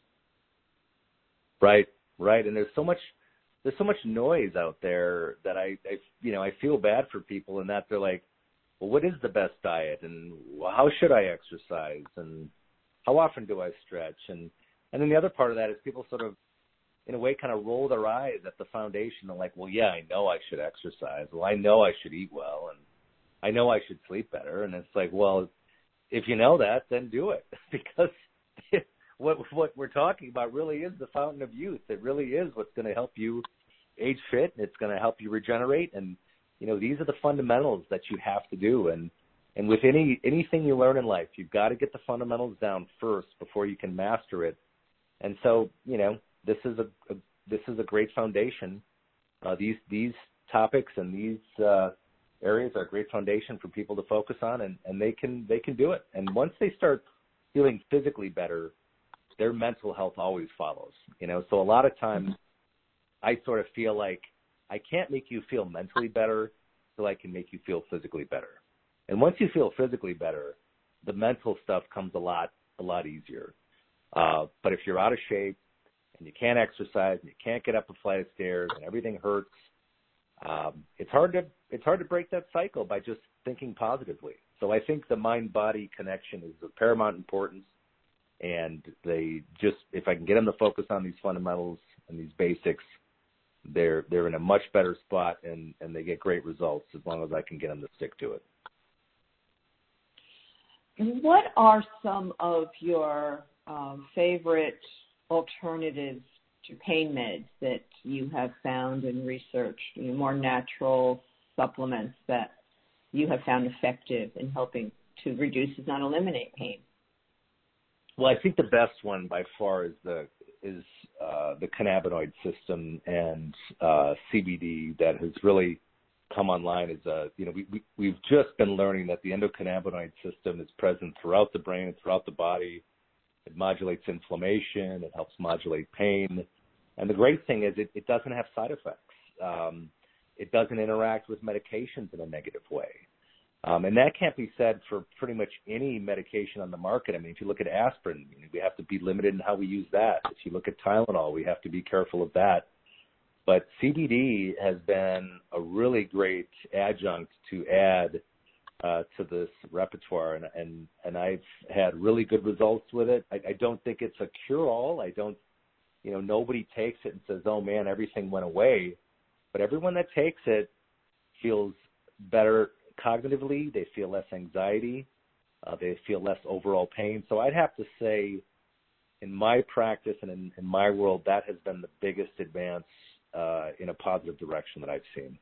B: Right, right. And there's so much there's so much noise out there that I, I you know, I feel bad for people in that they're like, well, what is the best diet? And how should I exercise? And how often do I stretch? And and then the other part of that is people sort of, in a way, kind of roll their eyes at the foundation. They're like, well, yeah, I know I should exercise. Well, I know I should eat well. And I know I should sleep better. And it's like, well, if you know that, then do it. Because what what we're talking about really is the fountain of youth. It really is what's going to help you age fit. It's going to help you regenerate. And, you know, these are the fundamentals that you have to do. And and with any anything you learn in life, you've got to get the fundamentals down first before you can master it. And so, you know, this is a, a this is a great foundation. Uh, these these topics and these uh, areas are a great foundation for people to focus on, and, and they can they can do it. And once they start feeling physically better, their mental health always follows. You know, so a lot of times I sort of feel like I can't make you feel mentally better till I can make you feel physically better. And once you feel physically better, the mental stuff comes a lot a lot easier. Uh, but if you're out of shape and you can't exercise and you can't get up a flight of stairs and everything hurts, um, it's hard to it's hard to break that cycle by just thinking positively. So I think the mind-body connection is of paramount importance. And they just, if I can get them to focus on these fundamentals and these basics, they're they're in a much better spot, and, and they get great results as long as I can get them to stick to it.
A: What are some of your um, favorite alternatives to pain meds that you have found in research, you know, more natural supplements that you have found effective in helping to reduce, if not eliminate, pain?
B: Well, I think the best one by far is the is uh, the cannabinoid system and uh, C B D that has really come online. As a, you know, we, we we've just been learning that the endocannabinoid system is present throughout the brain and throughout the body. It modulates inflammation. It helps modulate pain. And the great thing is it, it doesn't have side effects. Um, it doesn't interact with medications in a negative way. Um, and that can't be said for pretty much any medication on the market. I mean, if you look at aspirin, we have to be limited in how we use that. If you look at Tylenol, we have to be careful of that. But C B D has been a really great adjunct to add uh, to this repertoire, and, and, and I've had really good results with it. I, I don't think it's a cure-all. I don't, you know, nobody takes it and says, oh, man, everything went away. But everyone that takes it feels better cognitively. They feel less anxiety. Uh, they feel less overall pain. So I'd have to say in my practice and in, in my world, that has been the biggest advance uh, in a positive direction that I've seen.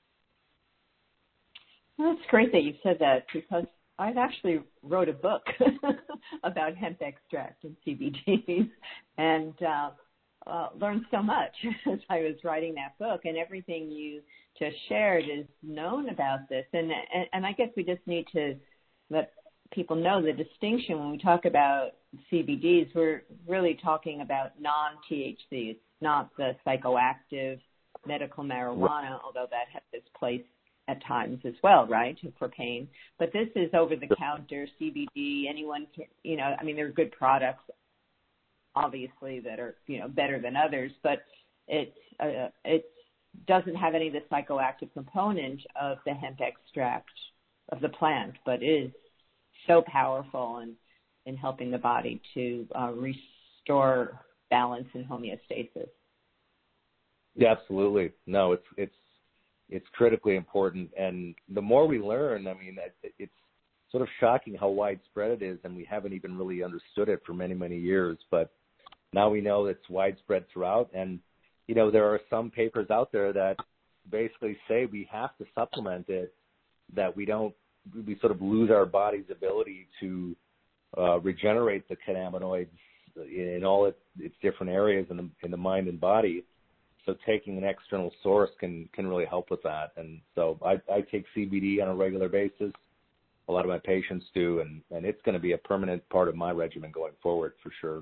A: Well, it's great that you said that, because I've actually wrote a book about hemp extract and C B Ds, and uh, uh, learned so much as I was writing that book, and everything you just shared is known about this. And, and, and I guess we just need to let people know the distinction when we talk about C B Ds. We're really talking about non-T H C. It's not the psychoactive medical marijuana, although that has its place at times as well, right, for pain. But this is over-the-counter C B D. Anyone can, you know, I mean, there are good products, obviously, that are, you know, better than others, but it's uh, it doesn't have any of the psychoactive component of the hemp extract of the plant, but is so powerful in, in helping the body to uh, restore balance and homeostasis.
B: Yeah, absolutely. No, it's it's it's critically important, and the more we learn, I mean, it's sort of shocking how widespread it is, and we haven't even really understood it for many, many years. But now we know it's widespread throughout, and you know, there are some papers out there that basically say we have to supplement it, that we don't, we sort of lose our body's ability to uh, regenerate the cannabinoids in all its, its different areas in the, in the mind and body. So taking an external source can, can really help with that. And so I, I take C B D on a regular basis. A lot of my patients do, and, and it's going to be a permanent part of my regimen going forward for sure.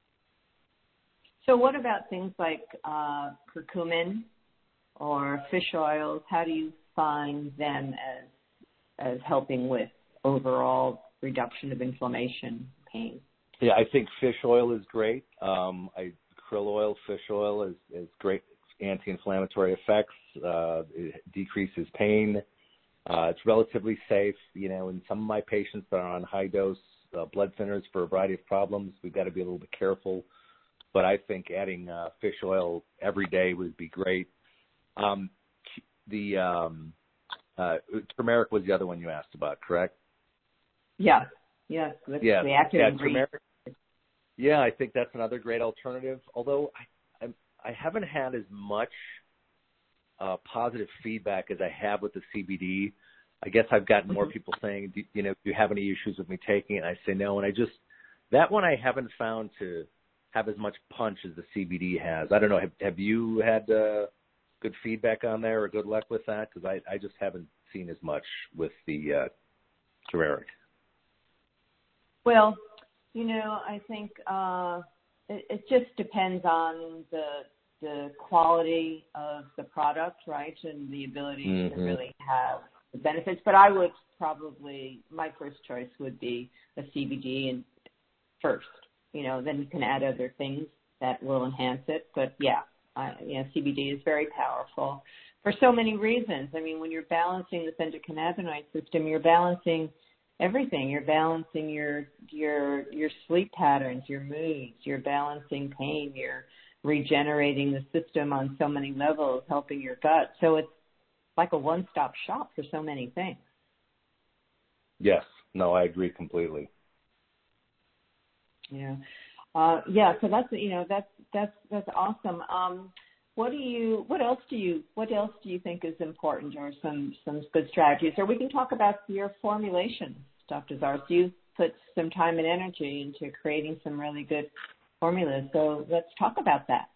A: So what about things like uh, curcumin or fish oils? How do you find them as as helping with overall reduction of inflammation, pain?
B: Yeah, I think fish oil is great. Um, I, krill oil, fish oil is, is great anti-inflammatory effects. Uh, it decreases pain. Uh, it's relatively safe. You know, in some of my patients that are on high-dose uh, blood thinners for a variety of problems, we've got to be a little bit careful. But I think adding uh, fish oil every day would be great. Um, the um, uh, turmeric was the other one you asked about, correct?
A: Yes, yes. That's
B: yeah,
A: the active
B: yeah,
A: ingredient.
B: turmeric. Yeah, I think that's another great alternative. Although I, I, I haven't had as much uh, positive feedback as I have with the C B D. I guess I've gotten more people saying, do, you know, do you have any issues with me taking it? And I say no, and I just that one I haven't found to have as much punch as the C B D has. I don't know. Have, have you had uh, good feedback on there or good luck with that? Because I, I just haven't seen as much with the uh, turmeric.
A: Well, you know, I think uh, it, it just depends on the the quality of the product, right, and the ability mm-hmm. to really have the benefits. But I would probably, my first choice would be a C B D and first. You know, then you can add other things that will enhance it. But yeah, I, you know, C B D is very powerful for so many reasons. I mean, when you're balancing this endocannabinoid system, you're balancing everything. You're balancing your your your sleep patterns, your moods. You're balancing pain. You're regenerating the system on so many levels, helping your gut. So it's like a one-stop shop for so many things.
B: Yes. No, I agree completely.
A: Yeah. Uh, yeah. So that's, you know, that's, that's, that's awesome. Um, what do you, what else do you, what else do you think is important, or some, some good strategies? Or we can talk about your formulation, Doctor Zaros. You put some time and energy into creating some really good formulas. So let's talk about that.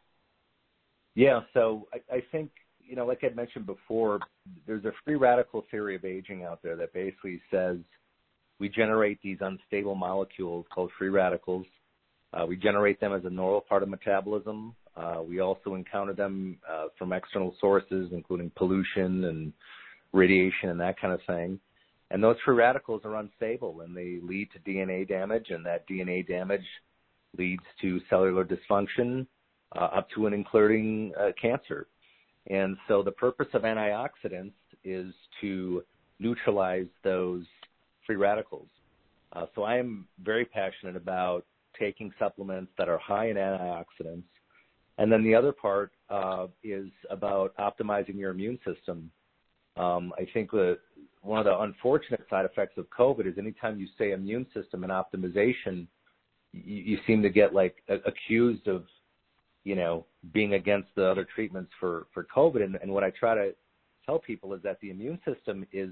B: Yeah. So I, I think, you know, like I mentioned before, there's a free radical theory of aging out there that basically says we generate these unstable molecules called free radicals. Uh, we generate them as a normal part of metabolism. Uh, we also encounter them uh, from external sources, including pollution and radiation and that kind of thing. And those free radicals are unstable, and they lead to D N A damage, and that D N A damage leads to cellular dysfunction uh, up to and including uh, cancer. And so the purpose of antioxidants is to neutralize those free radicals. Uh, so I am very passionate about taking supplements that are high in antioxidants. And then the other part uh, is about optimizing your immune system. Um, I think that one of the unfortunate side effects of COVID is anytime you say immune system and optimization, you, you seem to get like a, accused of, you know, being against the other treatments for, for COVID. And, and what I try to tell people is that the immune system is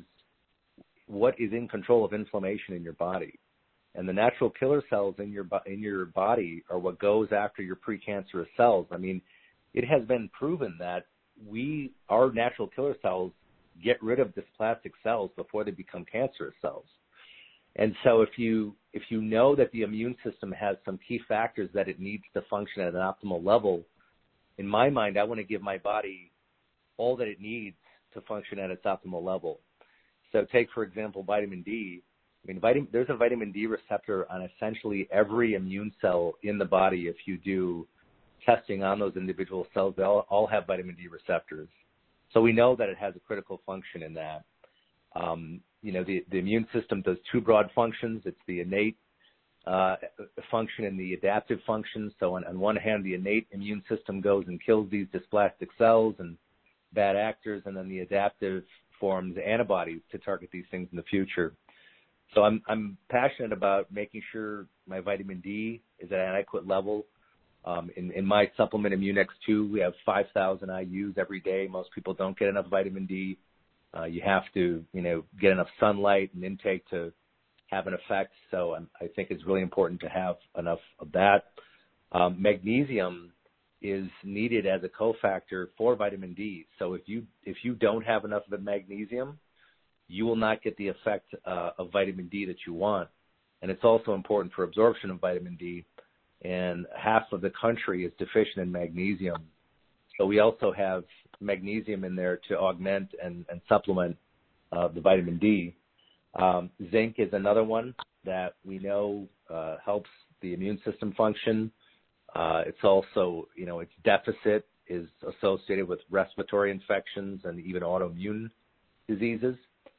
B: what is in control of inflammation in your body. And the natural killer cells in your in your body are what goes after your precancerous cells. I mean, it has been proven that we, our natural killer cells, get rid of dysplastic cells before they become cancerous cells. And so if you if you know that the immune system has some key factors that it needs to function at an optimal level, in my mind, I want to give my body all that it needs to function at its optimal level. So take, for example, vitamin D. I mean, vitamin, there's a vitamin D receptor on essentially every immune cell in the body. If you do testing on those individual cells, they all, all have vitamin D receptors. So we know that it has a critical function in that. Um, you know, the, the immune system does two broad functions. It's the innate uh, function and the adaptive function. So on, on one hand, the innate immune system goes and kills these dysplastic cells and bad actors, and then the adaptive forms antibodies to target these things in the future. So I'm I'm passionate about making sure my vitamin D is at an adequate level. Um, in, in my supplement Immune X two, we have five thousand I U's every day. Most people don't get enough vitamin D. Uh, you have to, you know, get enough sunlight and intake to have an effect. So I'm, I think it's really important to have enough of that. Um, magnesium is needed as a cofactor for vitamin D. So if you if you don't have enough of the magnesium, you will not get the effect uh, of vitamin D that you want. And it's also important for absorption of vitamin D. And half of the country is deficient in magnesium. So we also have magnesium in there to augment and, and supplement uh, the vitamin D. Um, zinc is another one that we know uh, helps the immune system function. Uh, it's also, you know, its deficit is associated with respiratory infections and even autoimmune diseases.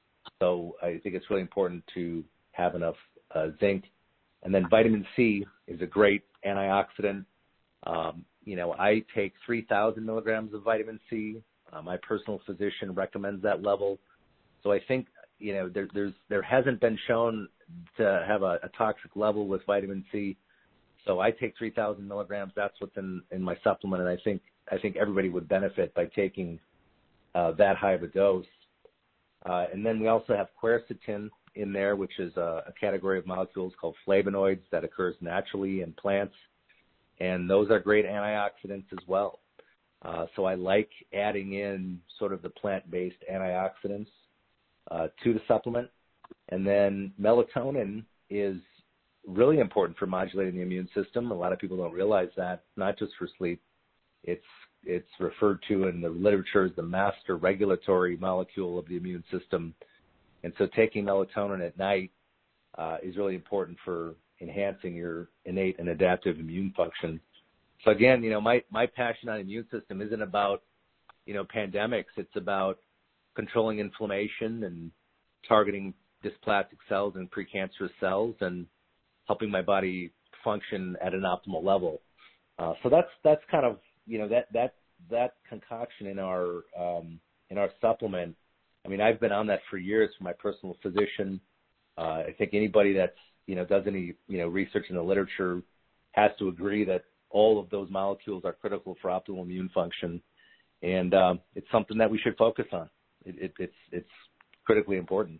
B: So I think it's really important to have enough uh, zinc. And then vitamin C is a great antioxidant. Um, you know, I take three thousand milligrams of vitamin C. Uh, my personal physician recommends that level. So I think, you know, there, there's there hasn't been shown to have a, a toxic level with vitamin C. So I take three thousand milligrams. That's what's in, in my supplement, and I think I think everybody would benefit by taking uh, that high of a dose. Uh, and then we also have quercetin in there, which is a, a category of molecules called flavonoids that occurs naturally in plants, and those are great antioxidants as well. Uh, so I like adding in sort of the plant-based antioxidants uh, to the supplement. And then melatonin is really important for modulating the immune system. A lot of people don't realize that, not just for sleep. It's it's referred to in the literature as the master regulatory molecule of the immune system. And so taking melatonin at night uh, is really important for enhancing your innate and adaptive immune function. So again, you know, my, my passion on immune system isn't about, you know, pandemics. It's about controlling inflammation and targeting dysplastic cells and precancerous cells and helping my body function at an optimal level. Uh, so that's that's kind of, you know, that that that concoction in our um, in our supplement. I mean, I've been on that for years for my personal physician. Uh, I think anybody that's, you know, does any, you know, research in the literature has to agree that all of those molecules are critical for optimal immune function, and um, it's something that we should focus on. It, it, it's it's critically important.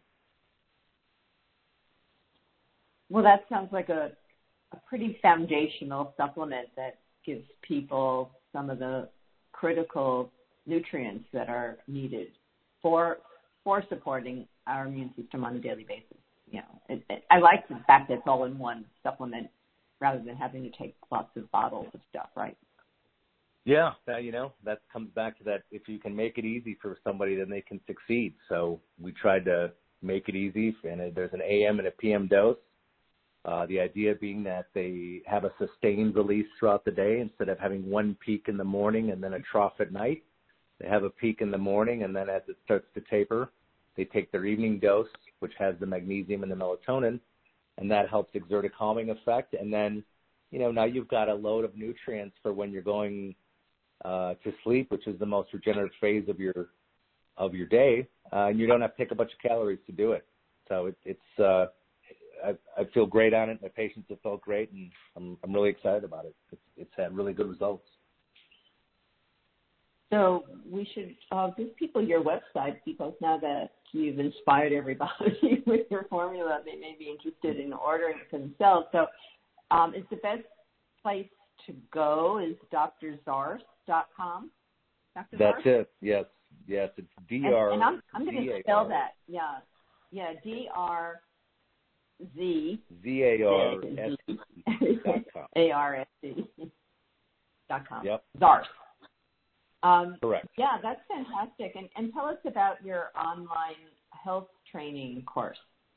A: Well, that sounds like a, a pretty foundational supplement that gives people some of the critical nutrients that are needed for for supporting our immune system on a daily basis. You know, it, it, I like the fact that it's all in one supplement rather than having to take lots of bottles of stuff, right?
B: Yeah, that, you know, that comes back to that. If you can make it easy for somebody, then they can succeed. So we tried to make it easy, and there's an A M and a P M dose. Uh, the idea being that they have a sustained release throughout the day instead of having one peak in the morning and then a trough at night. They have a peak in the morning, and then as it starts to taper, they take their evening dose, which has the magnesium and the melatonin, and that helps exert a calming effect. And then, you know, now you've got a load of nutrients for when you're going uh, to sleep, which is the most regenerative phase of your of your day, uh, and you don't have to take a bunch of calories to do it. So it, it's uh, I, I feel great on it. My patients have felt great, and I'm I'm really excited about it. It's, it's had really good results.
A: So we should uh, give people your website, because now that you've inspired everybody with your formula, they may be interested in ordering it for themselves. So um, is the best place to go is D R Zarce dot com? Doctor
B: That's
A: Zarce?
B: it. Yes. Yes. It's D R.
A: And, and I'm, I'm going to spell that. Yeah. Yeah. D R Z.
B: Z A R S C dot com.
A: A R S C dot com.
B: Yep.
A: Zarce. Um,
B: Correct.
A: Yeah, that's fantastic. And, and tell us about your online health training course.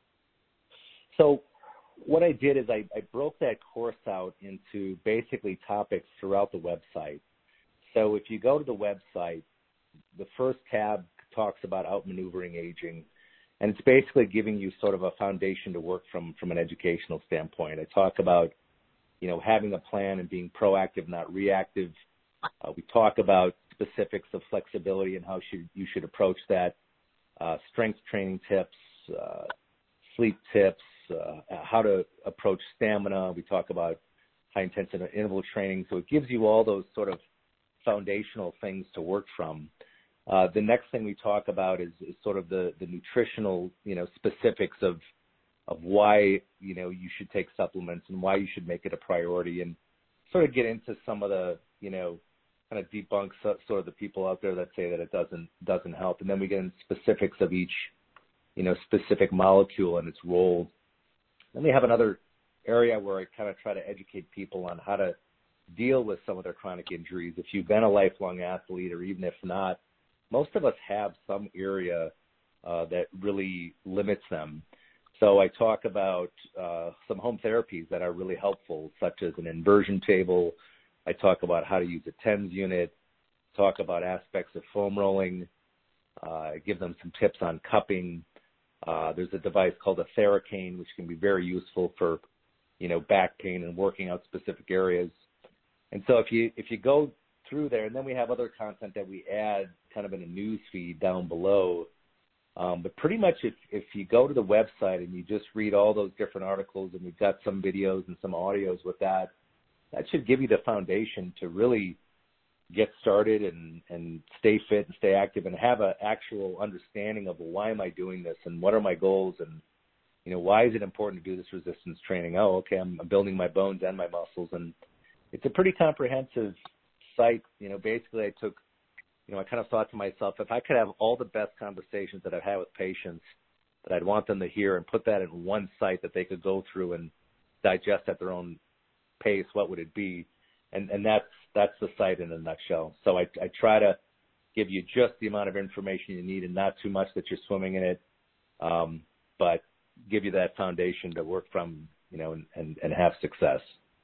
B: So what I did is I, I broke that course out into basically topics throughout the website. So if you go to the website, the first tab talks about outmaneuvering aging, and it's basically giving you sort of a foundation to work from from an educational standpoint. I talk about, you know, having a plan and being proactive, not reactive. Uh, we talk about specifics of flexibility and how should, you should approach that, uh, strength training tips, uh, sleep tips, uh, how to approach stamina. We talk about high-intensity interval training. So it gives you all those sort of foundational things to work from. Uh, the next thing we talk about is, is sort of the, the nutritional, you know, specifics of of why, you know, you should take supplements and why you should make it a priority, and sort of get into some of the, you know, kind of debunk sort of the people out there that say that it doesn't doesn't help. And then we get into specifics of each, you know, specific molecule and its role. Then we have another area where I kind of try to educate people on how to deal with some of their chronic injuries. If you've been a lifelong athlete, or even if not, most of us have some area uh, that really limits them. So I talk about uh, some home therapies that are really helpful, such as an inversion table. I talk about how to use a TENS unit, talk about aspects of foam rolling, uh, give them some tips on cupping. Uh, there's a device called a Theracane, which can be very useful for, you know, back pain and working out specific areas. And so if you if you go through there, and then we have other content that we add kind of in a news feed down below. Um, but pretty much if, if you go to the website and you just read all those different articles, and we've got some videos and some audios with that, that should give you the foundation to really get started and, and stay fit and stay active and have an actual understanding of, well, why am I doing this and what are my goals, and, you know, why is it important to do this resistance training? Oh, okay, I'm, I'm building my bones and my muscles. And it's a pretty comprehensive site. You know, basically I took, you know, I kind of thought to myself, if I could have all the best conversations that I've had with patients that I'd want them to hear and put that in one site that they could go through and digest at their own pace, what would it be? And and that's that's the site in a nutshell. So I, I try to give you just the amount of information you need and not too much that you're swimming in it, um, but give you that foundation to work from, you know, and, and, and have success.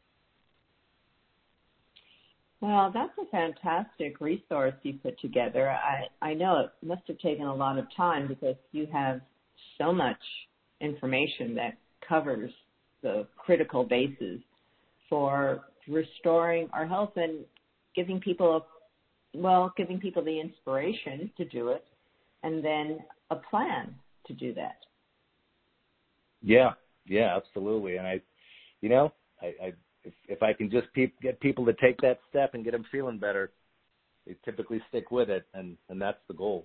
A: Well, that's a fantastic resource you put together. I, I know it must have taken a lot of time, because you have so much information that covers the critical bases for restoring our health and giving people, well, giving people the inspiration to do it, and then a plan to do that.
B: Yeah, yeah, absolutely. And I, you know, I, I if, if I can just pe- get people to take that step and get them feeling better, they typically stick with it, and, and that's the goal.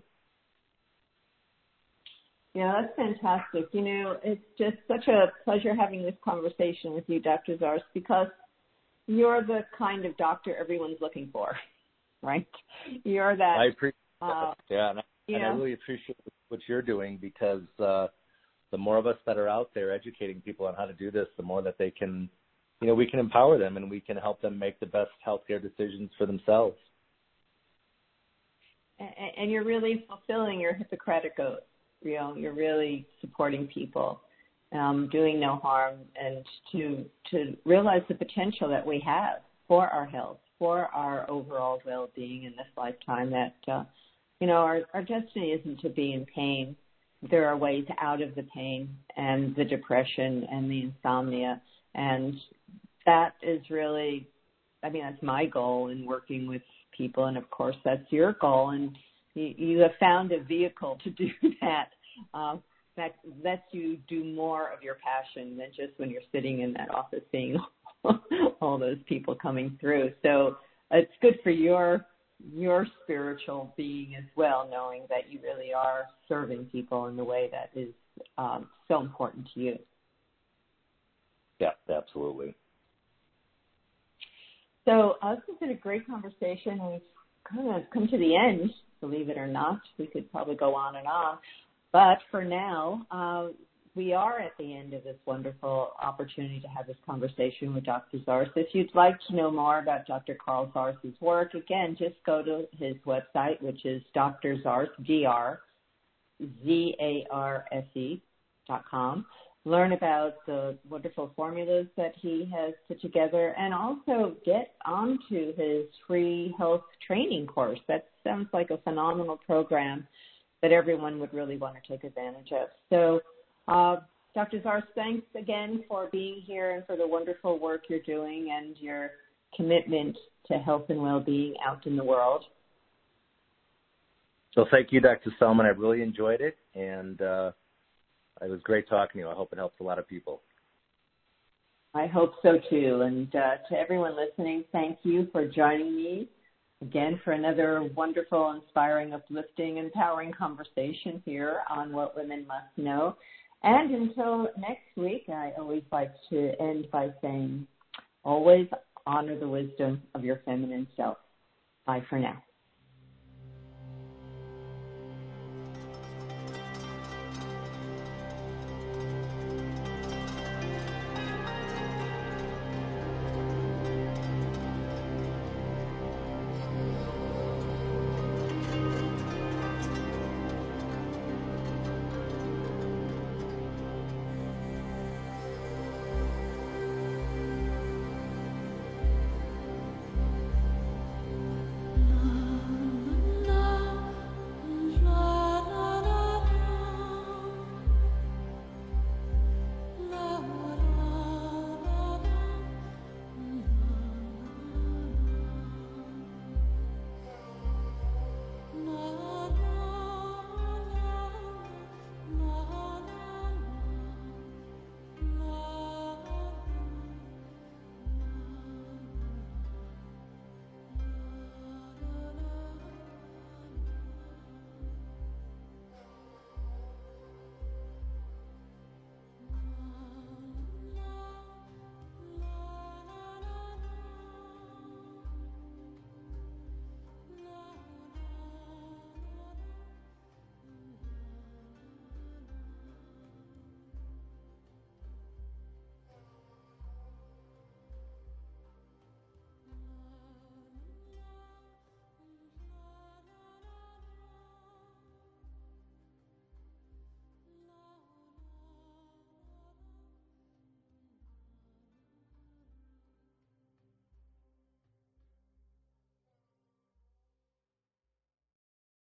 A: Yeah, that's fantastic. You know, it's just such a pleasure having this conversation with you, Doctor Zars, because you're the kind of doctor everyone's looking for, right? You're that.
B: I appreciate
A: uh,
B: it. Yeah, and, I, and I really appreciate what you're doing, because uh, the more of us that are out there educating people on how to do this, the more that they can, you know, we can empower them and we can help them make the best healthcare decisions for themselves.
A: And, and you're really fulfilling your Hippocratic oath. You know, you're really supporting people, um, doing no harm, and to to realize the potential that we have for our health, for our overall well-being in this lifetime. That uh, you know, our, our destiny isn't to be in pain. There are ways out of the pain and the depression and the insomnia, and that is really, I mean, that's my goal in working with people, and of course that's your goal, and you, you have found a vehicle to do that. Uh, that lets you do more of your passion than just when you're sitting in that office seeing all those people coming through. So it's good for your your spiritual being as well, knowing that you really are serving people in the way that is um, so important to you.
B: Yeah, absolutely.
A: So uh, this has been a great conversation. We've kind of come to the end, believe it or not. We could probably go on and on. But for now, uh, we are at the end of this wonderful opportunity to have this conversation with Doctor Zars. If you'd like to know more about Doctor Carl Zars' work, again, just go to his website, which is Doctor Zars, D R Z A R S E dot com. Learn about the wonderful formulas that he has put together, and also get onto his free health training course. That sounds like a phenomenal program that everyone would really want to take advantage of. So, uh, Doctor Zars, thanks again for being here and for the wonderful work you're doing and your commitment to health and well-being out in the world.
B: So thank you, Doctor Selman. I really enjoyed it, and uh, it was great talking to you. I hope it helps a lot of people.
A: I hope so, too. And uh, to everyone listening, thank you for joining me again for another wonderful, inspiring, uplifting, empowering conversation here on What Women Must Know. And until next week, I always like to end by saying, always honor the wisdom of your feminine self. Bye for now.